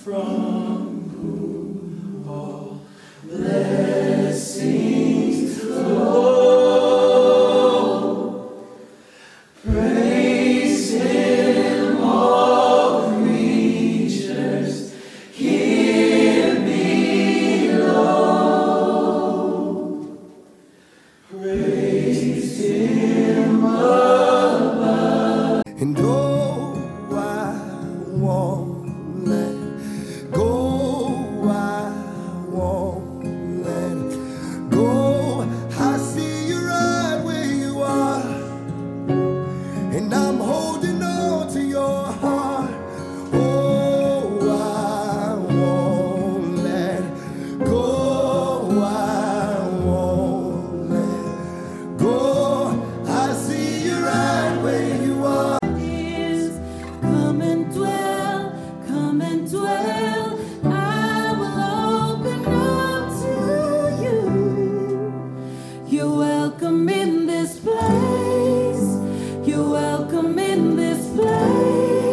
from whom all blessings flow. Praise Him, all creatures here below. Praise Him above. And oh, I won't let go. I won't let go. I see you right where you are, and I'm holding on to your heart. Oh, I won't let go. I won't let go. I see you right where you are. Come and dwell, come and dwell. I will open up to you. You're welcome in this place. You're welcome in this place.